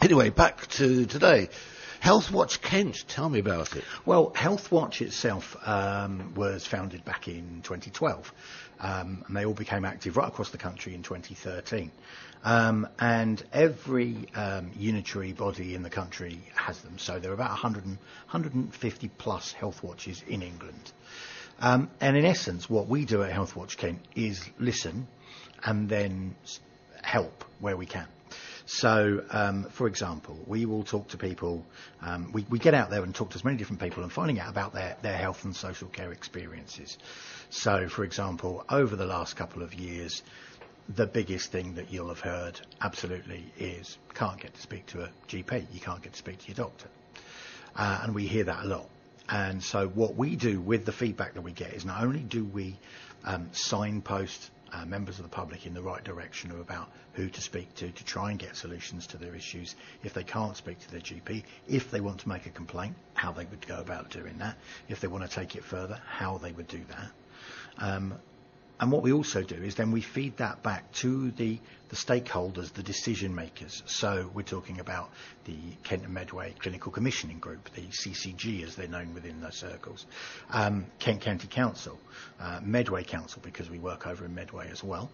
Anyway, back to today. Health Watch Kent, tell me about it. Well, Health Watch itself was founded back in 2012, and they all became active right across the country in 2013. And every unitary body in the country has them, so there are about 150 plus Health Watches in England. And in essence, what we do at Health Watch Kent is listen and then help where we can. So, for example, we will talk to people, we get out there and talk to as many different people and finding out about their health and social care experiences. So, for example, over the last couple of years, the biggest thing that you'll have heard absolutely is can't get to speak to a GP, you can't get to speak to your doctor. And we hear that a lot. And so what we do with the feedback that we get is not only do we signpost members of the public in the right direction about who to speak to try and get solutions to their issues if they can't speak to their GP, if they want to make a complaint, how they would go about doing that, if they want to take it further, how they would do that. And what we also do is then we feed that back to the stakeholders, the decision makers. So we're talking about the Kent and Medway Clinical Commissioning Group, the CCG as they're known within those circles, Kent County Council, Medway Council because we work over in Medway as well,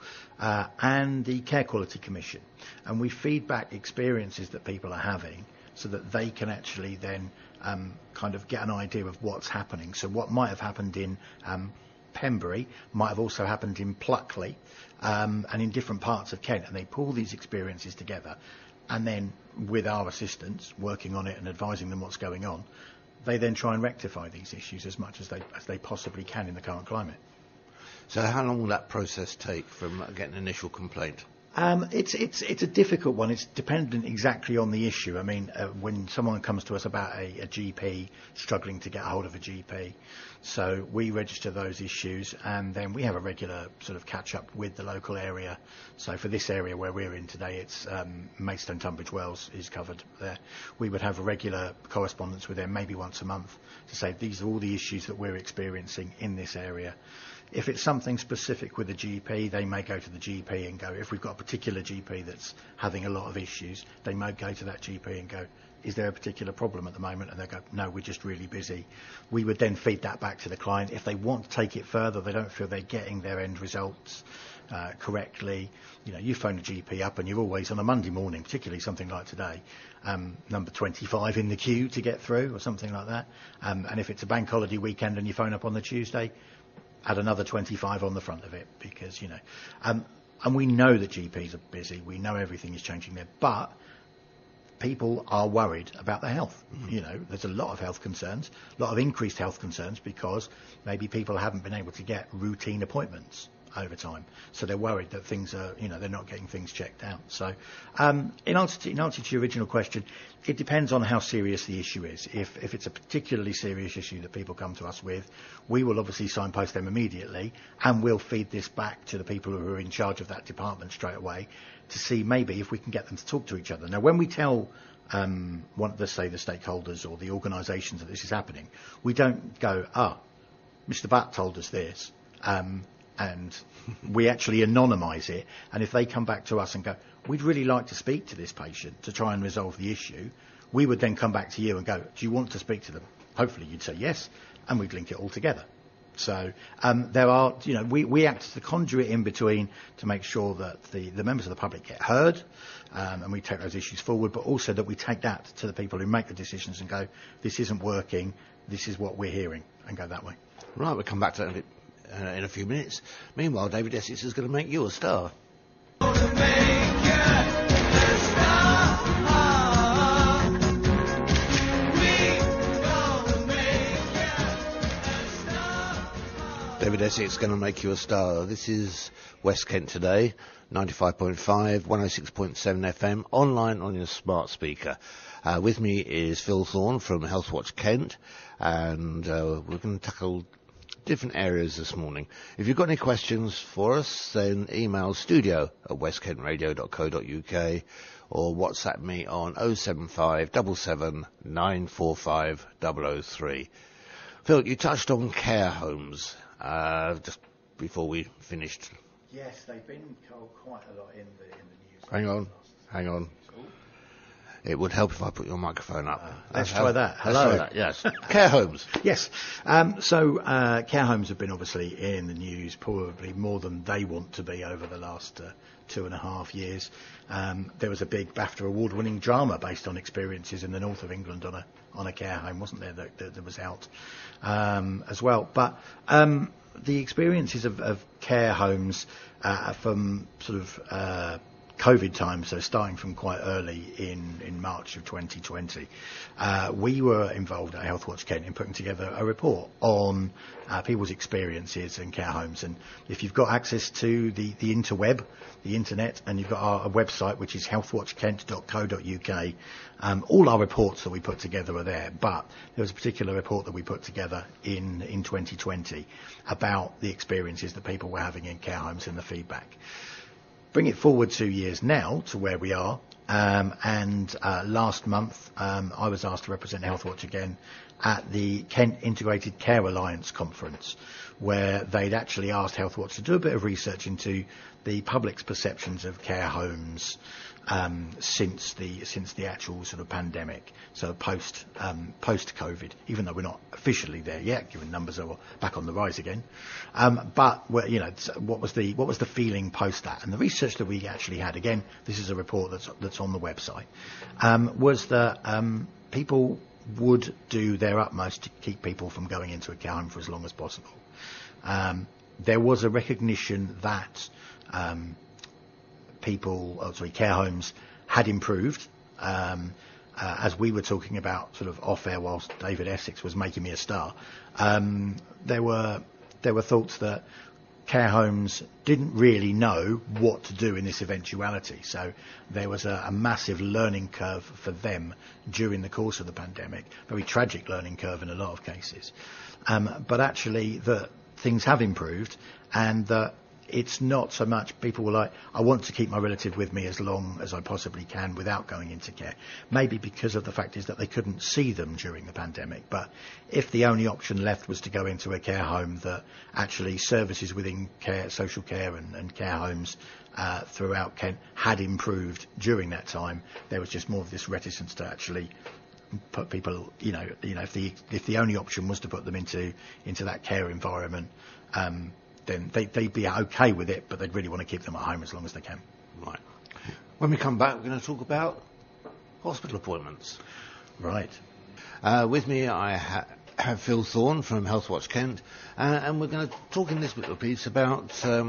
and the Care Quality Commission. And we feed back experiences that people are having so that they can actually then kind of get an idea of what's happening. So what might have happened in Pembury might have also happened in Pluckley and in different parts of Kent, and they pull these experiences together and then with our assistance working on it and advising them what's going on, they then try and rectify these issues as much as they possibly can in the current climate. So how long will that process take from getting an initial complaint? It's a difficult one. It's dependent exactly on the issue. I mean, when someone comes to us about a GP struggling to get a hold of a GP, so we register those issues and then we have a regular sort of catch up with the local area. So for this area where we're in today, it's Maidstone, Tunbridge Wells is covered there. We would have a regular correspondence with them maybe once a month to say these are all the issues that we're experiencing in this area. If it's something specific with a GP, they may go to the GP and go, if we've got a particular GP that's having a lot of issues, they may go to that GP and go, is there a particular problem at the moment? And they go, no, we're just really busy. We would then feed that back to the client. If they want to take it further, they don't feel they're getting their end results correctly, you phone a GP up and you're always on a Monday morning, particularly something like today, number 25 in the queue to get through or something like that. And if it's a bank holiday weekend and you phone up on the Tuesday, add another 25 on the front of it because, and we know that GPs are busy. We know everything is changing there, but people are worried about their health. Mm-hmm. There's a lot of health concerns, a lot of increased health concerns because maybe people haven't been able to get routine appointments over time. So they're worried that things are, they're not getting things checked out. So in answer to your original question, it depends on how serious the issue is. If it's a particularly serious issue that people come to us with, we will obviously signpost them immediately and we'll feed this back to the people who are in charge of that department straight away to see maybe if we can get them to talk to each other. Now, when we tell let's say the stakeholders or the organisations that this is happening, we don't go, Mr. Butt told us this, and we actually anonymise it, and if they come back to us and go, we'd really like to speak to this patient to try and resolve the issue, we would then come back to you and go, do you want to speak to them? Hopefully you'd say yes, and we'd link it all together. So there are, we act as the conduit in between to make sure that the members of the public get heard, and we take those issues forward, but also that we take that to the people who make the decisions and go, this isn't working, this is what we're hearing, and go that way. Right, we'll come back to that in a few minutes. Meanwhile, David Essex is going to make you a star. David Essex is going to make you a star. This is West Kent Today, 95.5, 106.7 FM, online on your smart speaker. With me is Phil Thorne from Health Watch Kent, and we're going to tackle different areas this morning. If you've got any questions for us, then email studio@westkentradio.co.uk or WhatsApp me on 075 77 945 003. Phil, you touched on care homes just before we finished. Yes, they've been quite a lot in the news. Hang on. Cool. It would help if I put your microphone up. Let's try that. Hello. Let's try that, yes. Care homes. Yes. Care homes have been obviously in the news probably more than they want to be over the last 2.5 years. There was a big BAFTA award-winning drama based on experiences in the north of England on a care home, wasn't there, that was out as well. But the experiences of care homes from sort of COVID time, so starting from quite early in March of 2020, we were involved at Healthwatch Kent in putting together a report on people's experiences in care homes. And if you've got access to the interweb, the internet, and you've got our website, which is healthwatchkent.co.uk, all our reports that we put together are there. But there was a particular report that we put together in 2020 about the experiences that people were having in care homes and the feedback. Bring it forward 2 years now to where we are, and last month I was asked to represent Healthwatch again at the Kent Integrated Care Alliance conference, where they'd actually asked Healthwatch to do a bit of research into the public's perceptions of care homes since the actual sort of pandemic, so post COVID, even though we're not officially there yet, given numbers are back on the rise again. But what was the feeling post that? And the research that we actually had, again, this is a report that's on the website, was that people would do their utmost to keep people from going into a care home for as long as possible. There was a recognition that care homes had improved. As we were talking about sort of off air whilst David Essex was making me a star, there were thoughts that care homes didn't really know what to do in this eventuality. So there was a massive learning curve for them during the course of the pandemic, very tragic learning curve in a lot of cases. But actually that things have improved, and that it's not so much people were like, I want to keep my relative with me as long as I possibly can without going into care. Maybe because of the fact is that they couldn't see them during the pandemic. But if the only option left was to go into a care home, that actually services within care, social care and care homes throughout Kent had improved during that time, there was just more of this reticence to actually put people, if the only option was to put them into that care environment, then they'd be okay with it, but they'd really want to keep them at home as long as they can. Right. When we come back, we're going to talk about hospital appointments. Right. With me, I have Phil Thorne from Healthwatch Kent, and we're going to talk in this little piece about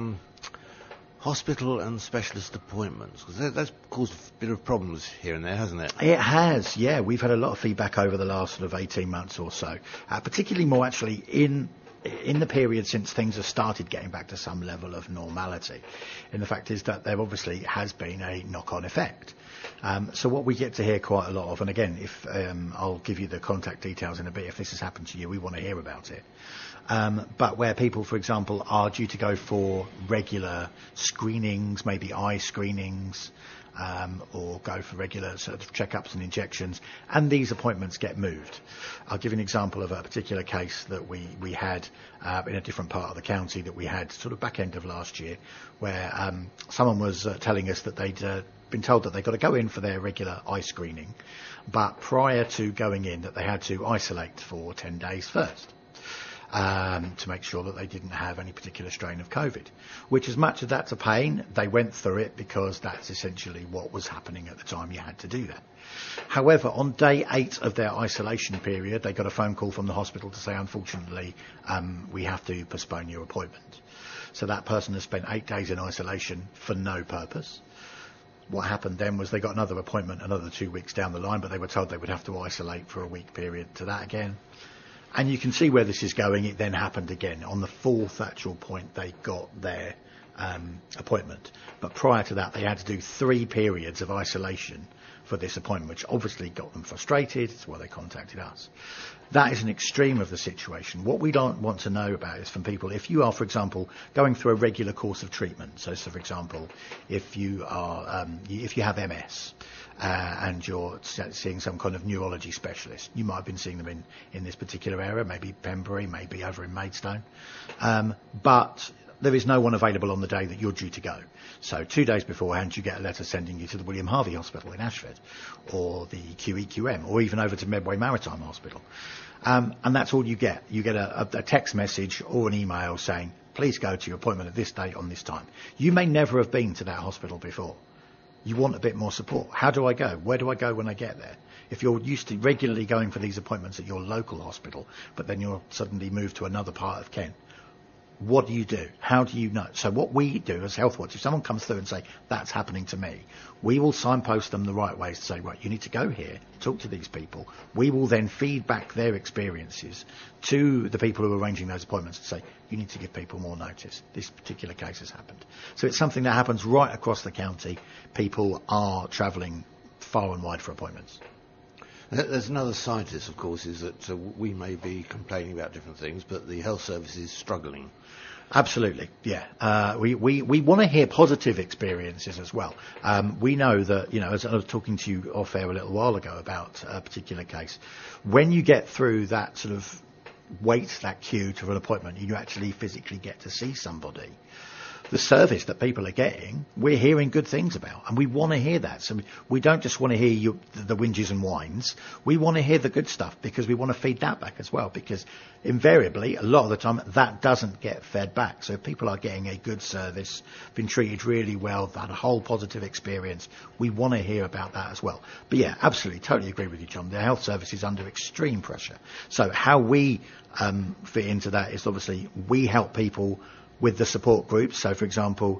hospital and specialist appointments, because that's caused a bit of problems here and there, hasn't it? It has, yeah. We've had a lot of feedback over the last sort of 18 months or so, particularly more actually in the period since things have started getting back to some level of normality. And the fact is that there obviously has been a knock-on effect. So what we get to hear quite a lot of, and again, if I'll give you the contact details in a bit, if this has happened to you, we want to hear about it. But where people, for example, are due to go for regular screenings, maybe eye screenings, or go for regular sort of checkups and injections, and these appointments get moved. I'll give you an example of a particular case that we had in a different part of the county that we had sort of back end of last year, where someone was telling us that they'd been told that they've got to go in for their regular eye screening, but prior to going in that they had to isolate for 10 days first. To make sure that they didn't have any particular strain of COVID, which, as much as that's a pain, they went through it because that's essentially what was happening at the time you had to do that. However, on day 8 of their isolation period, they got a phone call from the hospital to say, unfortunately, we have to postpone your appointment. So that person has spent 8 days in isolation for no purpose. What happened then was they got another appointment another 2 weeks down the line, but they were told they would have to isolate for a week period to that again. And you can see where this is going. It then happened again. On the 4th actual point, they got their appointment. But prior to that, they had to do 3 periods of isolation for this appointment, which obviously got them frustrated. It's why they contacted us. That is an extreme of the situation. What we don't want to know about is from people, if you are, for example, going through a regular course of treatment. So for example, if you are, if you have MS, and you're seeing some kind of neurology specialist, you might have been seeing them in this particular area, maybe Pembury, maybe over in Maidstone. But there is no one available on the day that you're due to go. So 2 days beforehand, you get a letter sending you to the William Harvey Hospital in Ashford, or the QEQM, or even over to Medway Maritime Hospital. And that's all you get. You get a text message or an email saying, please go to your appointment at this date on this time. You may never have been to that hospital before. You want a bit more support. How do I go? Where do I go when I get there? If you're used to regularly going for these appointments at your local hospital, but then you're suddenly moved to another part of Kent, what do you do? How do you know? So what we do as Healthwatch, if someone comes through and say, that's happening to me, we will signpost them the right ways to say, right, you need to go here, talk to these people. We will then feed back their experiences to the people who are arranging those appointments and say, you need to give people more notice. This particular case has happened. So it's something that happens right across the county. People are travelling far and wide for appointments. There's another side to this, of course, is that we may be complaining about different things, but the health service is struggling. Absolutely, yeah. We want to hear positive experiences as well. We know that, as I was talking to you off air a little while ago about a particular case, when you get through that sort of wait, that queue to an appointment, you actually physically get to see somebody. The service that people are getting, we're hearing good things about, and we want to hear that. So we don't just want to hear the whinges and whines. We want to hear the good stuff because we want to feed that back as well, because invariably, a lot of the time, that doesn't get fed back. So if people are getting a good service, been treated really well, had a whole positive experience, we want to hear about that as well. But yeah, absolutely, totally agree with you, John. The health service is under extreme pressure. So how we fit into that is obviously we help people with the support groups. So, for example,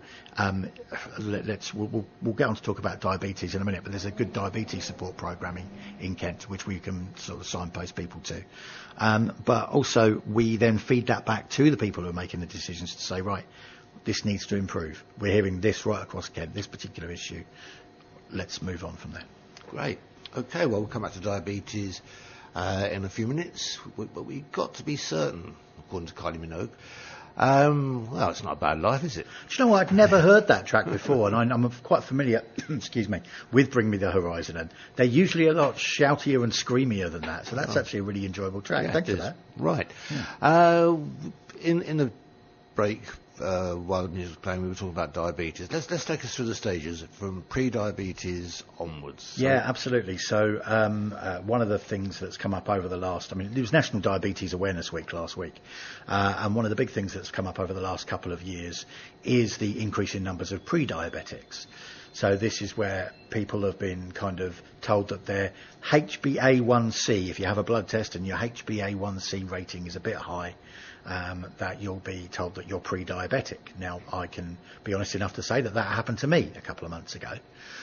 we'll get on to talk about diabetes in a minute, but there's a good diabetes support programming in Kent, which we can sort of signpost people to. But also, we then feed that back to the people who are making the decisions to say, right, this needs to improve. We're hearing this right across Kent, this particular issue. Let's move on from there. Great. Okay, well, we'll come back to diabetes in a few minutes, but we've got to be certain, according to Kylie Minogue. Well, it's not a bad life, is it? Do you know what? I'd never heard that track before, and I'm quite familiar, excuse me, with Bring Me the Horizon, and they're usually a lot shoutier and screamier than that, so that's actually a really enjoyable track. Yeah, Thanks for that. Right. Yeah. In the break, while the music was playing, we were talking about diabetes. Let's take us through the stages from pre-diabetes onwards. So. Yeah, absolutely. So one of the things that's come up over the last, it was National Diabetes Awareness Week last week, and one of the big things that's come up over the last couple of years is the increase in numbers of pre-diabetics. So this is where people have been kind of told that their HbA1c, if you have a blood test and your HbA1c rating is a bit high, that you'll be told that you're pre-diabetic. Now, I can be honest enough to say that happened to me a couple of months ago.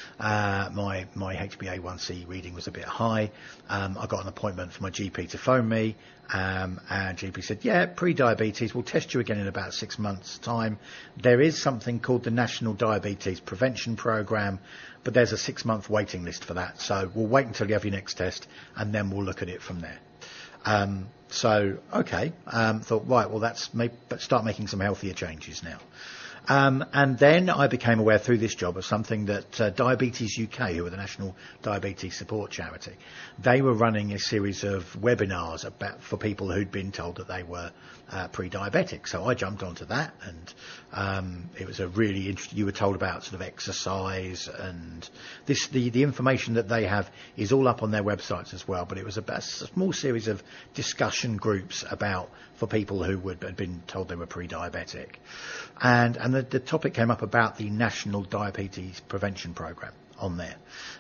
My HbA1c reading was a bit high. I got an appointment for my GP to phone me, and GP said, yeah, pre-diabetes, we'll test you again in about 6 months' time. There is something called the National Diabetes Prevention Programme, but there's a 6-month waiting list for that. So we'll wait until you have your next test, and then we'll look at it from there. Thought, right, well, let's start making some healthier changes now. And then I became aware through this job of something that Diabetes UK, who are the National Diabetes Support Charity, they were running a series of webinars for people who'd been told that they were pre-diabetic. So I jumped onto that, and it was a really interesting. You were told about sort of exercise, and the information that they have is all up on their websites as well. But it was a small series of discussion groups for people who had been told they were pre-diabetic, and the topic came up about the National Diabetes Prevention Programme on there,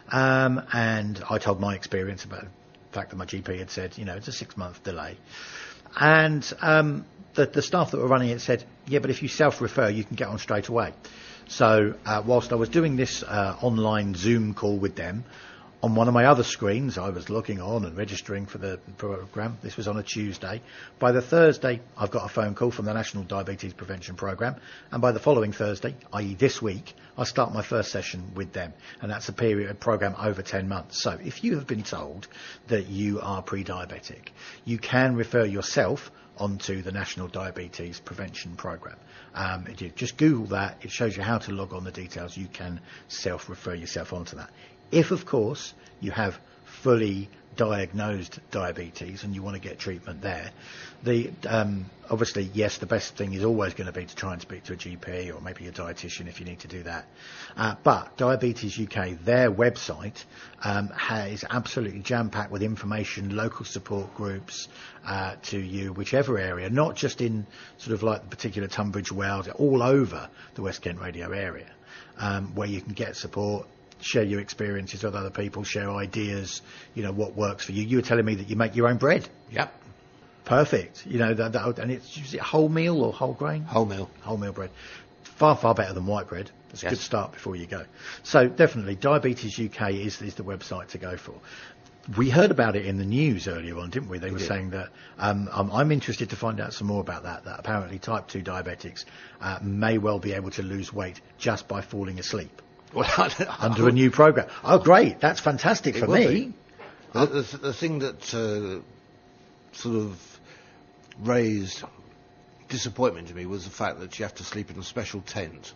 and I told my experience about the fact that my GP had said, it's a 6-month delay. And the staff that were running it said, yeah, but if you self-refer, you can get on straight away. So whilst I was doing this online Zoom call with them, on one of my other screens, I was logging on and registering for the programme. This was on a Tuesday. By the Thursday, I've got a phone call from the National Diabetes Prevention Programme. And by the following Thursday, i.e. this week, I start my first session with them. And that's a programme over 10 months. So if you have been told that you are pre-diabetic, you can refer yourself onto the National Diabetes Prevention Programme. If you just Google that, it shows you how to log on the details. You can self-refer yourself onto that. If, of course, you have fully diagnosed diabetes and you want to get treatment there, obviously, yes, the best thing is always going to be to try and speak to a GP or maybe a dietitian if you need to do that. But Diabetes UK, their website, is absolutely jam-packed with information, local support groups to you, whichever area, not just in sort of like the particular Tunbridge Wells, all over the West Kent radio area, where you can get support, share your experiences with other people, share ideas, what works for you. You were telling me that you make your own bread. Yep. Perfect. And it's usually whole meal or whole grain? Whole meal. Whole meal bread. Far, far better than white bread. It's a Yes. good start before you go. So definitely, Diabetes UK is the website to go for. We heard about it in the news earlier on, didn't we? They were saying that, I'm interested to find out some more about that apparently type 2 diabetics may well be able to lose weight just by falling asleep. Well, Under a new program. Oh, great. That's fantastic for me. The thing that sort of raised disappointment to me was the fact that you have to sleep in a special tent.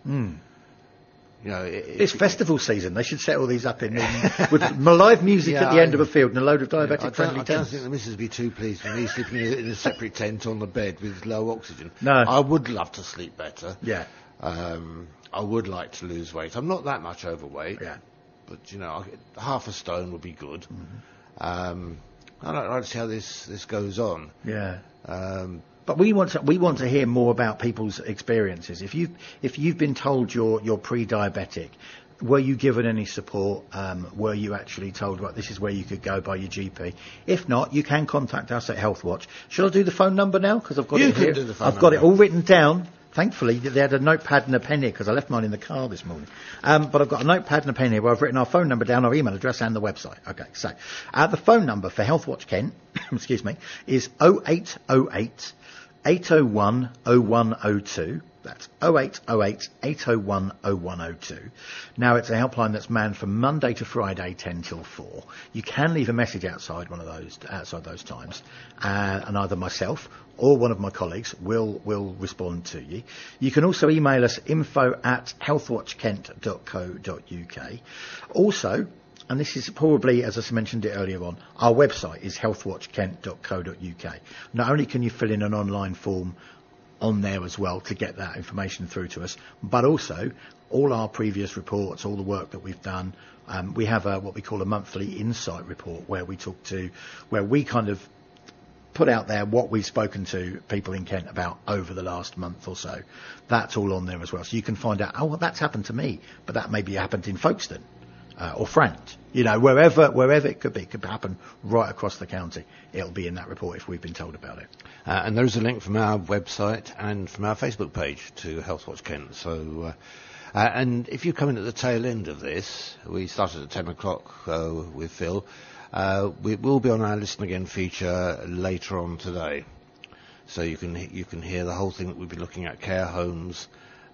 It's festival season. They should set all these up with live music at the end of a field and a load of diabetic-friendly I don't tents. think the missus would be too pleased with me sleeping in a separate tent on the bed with low oxygen. No. I would love to sleep better. Yeah. I would like to lose weight. I'm not that much overweight. Yeah. But, half a stone would be good. Mm-hmm. I'd like to see how this goes on. Yeah. But we want to hear more about people's experiences. If you've been told you're pre-diabetic, were you given any support? Were you actually told, right, this is where you could go by your GP? If not, you can contact us at Healthwatch. Shall I do the phone number now? Because I've got You it can here. do the phone I've got it number. all written down. Thankfully, they had a notepad and a pen here because I left mine in the car this morning. But I've got a notepad and a pen here where I've written our phone number down, our email address and the website. Okay, so the phone number for Healthwatch Kent, excuse me, is 0808 801 0102. That's 0808 801 0102. Now, it's a helpline that's manned from Monday to Friday, 10 till 4. You can leave a message outside those times, and either myself or one of my colleagues will respond to you. You can also email us info@healthwatchkent.co.uk. Also, and this is probably, as I mentioned it earlier on, our website is healthwatchkent.co.uk. Not only can you fill in an online form on there as well to get that information through to us, but also all our previous reports, all the work that we've done. We have what we call a monthly insight report where we kind of put out there what we've spoken to people in Kent about over the last month or so. That's all on there as well. So you can find out, oh, well, that's happened to me, but that maybe happened in Folkestone. Or Frant, wherever it could be. It could happen right across the county. It'll be in that report if we've been told about it. And there is a link from our website and from our Facebook page to Healthwatch Kent. So, and if you come in at the tail end of this, we started at 10 o'clock with Phil. We will be on our Listen Again feature later on today. So you can hear the whole thing that we've been looking at: care homes,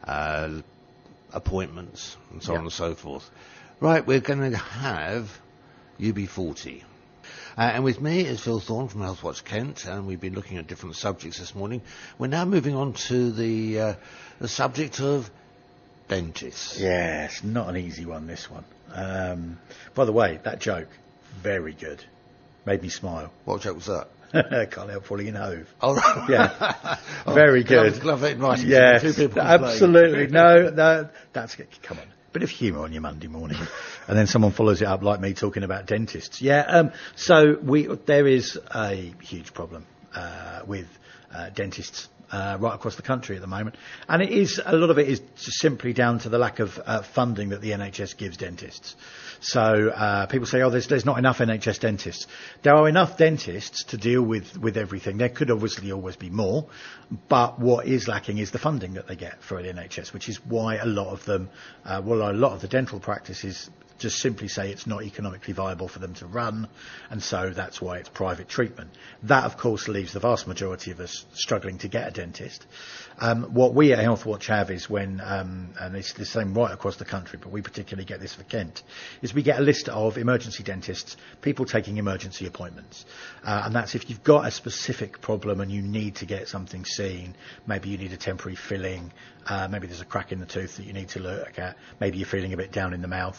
appointments, and so on and so forth. Right, we're going to have UB40. And with me is Phil Thorne from Healthwatch Kent, and we've been looking at different subjects this morning. We're now moving on to the subject of dentists. Yes, not an easy one, this one. By the way, that joke, very good. Made me smile. What joke was that? Can't help falling in hove. Oh, right. Yeah, very good. Glove it in writing. Yes, Two people absolutely. No, that's good. Come on. Bit of humour on your Monday morning, and then someone follows it up like me talking about dentists. Yeah, so there is a huge problem with dentists right across the country at the moment, and a lot of it is just simply down to the lack of funding that the NHS gives dentists. So people say, oh, there's not enough NHS dentists. There are enough dentists to deal with everything. There could obviously always be more, but what is lacking is the funding that they get for the NHS, which is why a lot of them, a lot of the dental practices just simply say it's not economically viable for them to run, and so that's why it's private treatment. That, of course, leaves the vast majority of us struggling to get a dentist. What we at Healthwatch have is when, and it's the same right across the country, but we particularly get this for Kent, is we get a list of emergency dentists, people taking emergency appointments. And that's if you've got a specific problem and you need to get something seen, maybe you need a temporary filling, maybe there's a crack in the tooth that you need to look at, maybe you're feeling a bit down in the mouth.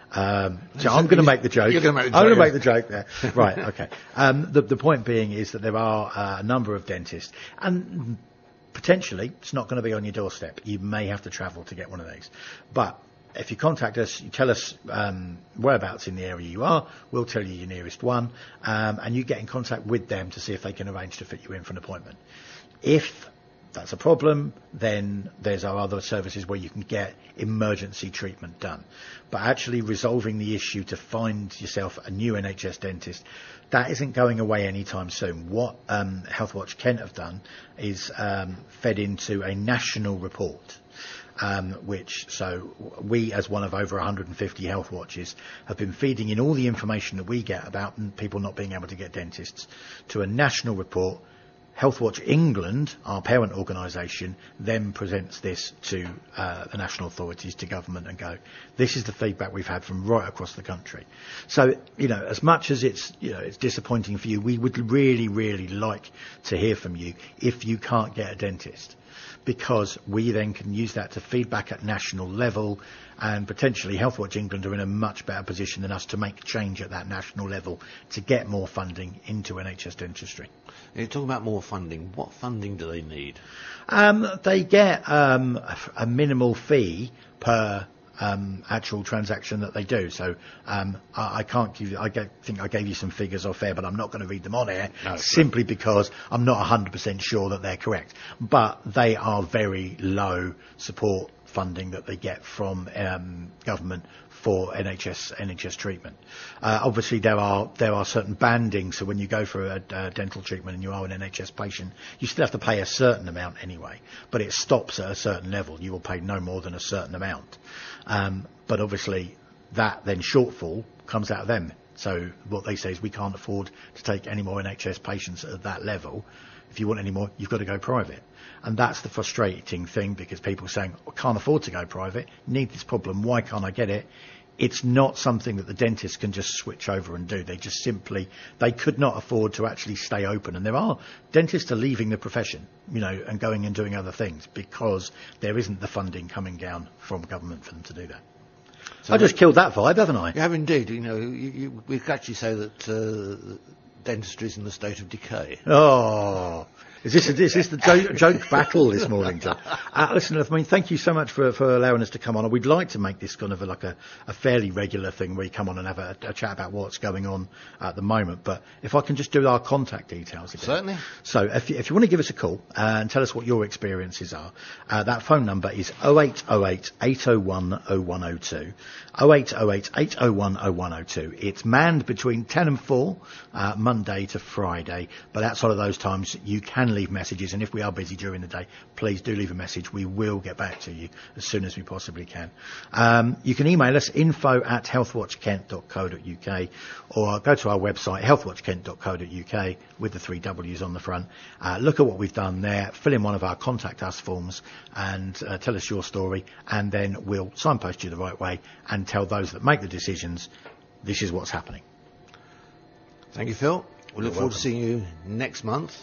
So I'm going to make the joke. You're going to make the I'm joke. going to make the joke there. Right, okay. The point being is that there are a number of dentists, and potentially it's not going to be on your doorstep. You may have to travel to get one of these. But if you contact us, you tell us whereabouts in the area you are, we'll tell you your nearest one, and you get in contact with them to see if they can arrange to fit you in for an appointment. If that's a problem, then there's our other services where you can get emergency treatment done. But actually resolving the issue to find yourself a new NHS dentist, that isn't going away anytime soon. What Healthwatch Kent have done is fed into a national report. So we, as one of over 150 health watches, have been feeding in all the information that we get about people not being able to get dentists to a national report. Healthwatch England, our parent organisation, then presents this to the national authorities, to government, and go, this is the feedback we've had from right across the country. So, as much as it's disappointing for you, we would really, really like to hear from you if you can't get a dentist, because we then can use that to feedback at national level, and potentially Healthwatch England are in a much better position than us to make change at that national level to get more funding into NHS dentistry. You're talking about more funding. What funding do they need? They get a minimal fee per actual transaction that they do. So I can't give you, think I gave you some figures off air, but I'm not going to read them on air, simply because I'm not 100% sure that they're correct. But they are very low support funding that they get from government for NHS treatment. Obviously, there are certain bandings. So when you go for a dental treatment and you are an NHS patient, you still have to pay a certain amount anyway. But it stops at a certain level. You will pay no more than a certain amount. But obviously, that then shortfall comes out of them. So what they say is we can't afford to take any more NHS patients at that level. If you want any more, you've got to go private. And that's the frustrating thing, because people are saying, I can't afford to go private, need this problem, why can't I get it? It's not something that the dentist can just switch over and do. They could not afford to actually stay open. And there are dentists are leaving the profession, and going and doing other things because there isn't the funding coming down from government for them to do that. So I just killed that vibe, haven't I? You have indeed. We could actually say that dentistry is in a state of decay. Oh, is this the joke battle this morning, John? Listen, thank you so much for allowing us to come on. We'd like to make this kind of a fairly regular thing where you come on and have a chat about what's going on at the moment. But if I can just do our contact details again. Certainly. So if you want to give us a call and tell us what your experiences are, that phone number is 0808 801 0102. 0808 801 0102. It's manned between 10 and 4, Monday to Friday. But outside of those times, you can leave messages, and if we are busy during the day, please do leave a message. We will get back to you as soon as we possibly can. You can email us info@healthwatchkent.co.uk, or go to our website healthwatchkent.co.uk with the 3 W's on the front. Look at what we've done there, fill in one of our contact us forms, and tell us your story, and then we'll signpost you the right way and tell those that make the decisions this is what's happening. Thank you, Phil. We look forward welcome. to seeing you next month.